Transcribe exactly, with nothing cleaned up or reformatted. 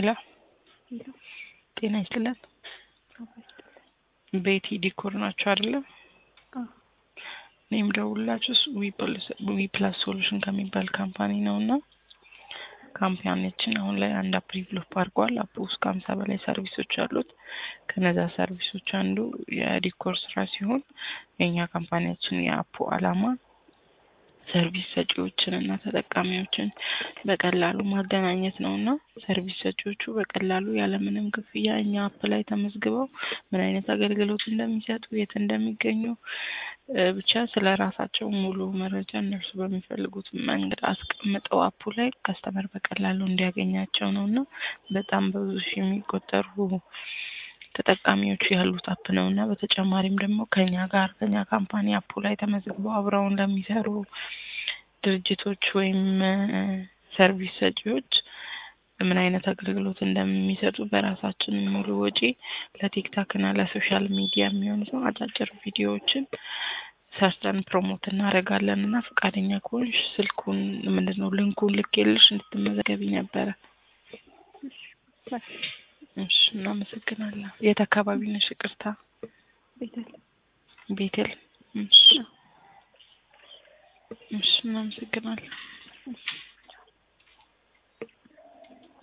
ሄሎ ጤና ይስጥልን። ቤቲ ዲኮር ናችሁ አይደል? አዎ። እኔም ደውላችሁስ ዊ ፕላስ ሶሉሽን ከሚባል ካምፓኒ ነውና ካምፓኒያችን አሁን ላይ አንድ አፕ ዲቨሎፕ አድርጓል። አፕ ውስጥ ከሀምሳ በላይ ሰርቪሶች አሉት። ከነዛ ሰርቪሶች አንዱ የዲኮር ስራ ሲሆን የኛ ካምፓኒያችን የአፑ አላማ ሰርቪስ ሰጪዎችን እና ተጠቃሚዎችን በቀላሉ ማገናኘት ነውና ሰርቪስ ሰጪዎቹ በቀላሉ ያለ ምንም ክፍያ እኛ አፕ ላይ ተመዝግበው ምን አይነት አገልግሎት እንደሚሰጡ የት እንደሚገኙ ብቻ ስለራሳቸው ሙሉ መረጃ እነሱ በሚፈልጉት መንገድ አስቀምጠው አፑ ላይ ከስተመር በቀላሉ እንዲያገኛቸው ነውና በጣም በብዙ ሺህ የሚቆጠሩ ተጠቃሚዎች ያሉት አፕ ነውና በተጨማሪም ደግሞ ከኛ ጋር ከኛ ካምፓኒ አፑ ላይ ተመዝግበው አብረው ለሚሰሩ ድርጅቶች ወይም ሰርቪስ ሰጪዎች ምን አይነት አገልግሎት እንደሚሰጡ በራሳችን ሙሉ ወጪ ለቲክታክ እና ለሶሻል ሚዲያ የሚሆኑ አጫጭር ቪዲዮዎችን ሰርተን ፕሮሞት እናደርጋለንና ፈቃደኛ ከሆንሽ ስልኩን ምንድነው ሊንኩን ልኬልሽ እንድትመዘገቢ ነበር። እሺ እናመሰግናለን። የት አካባቢ ነሽ? ይቅርታ። ቤተል ቤተል። እሺ እሺ እናመሰግናለን።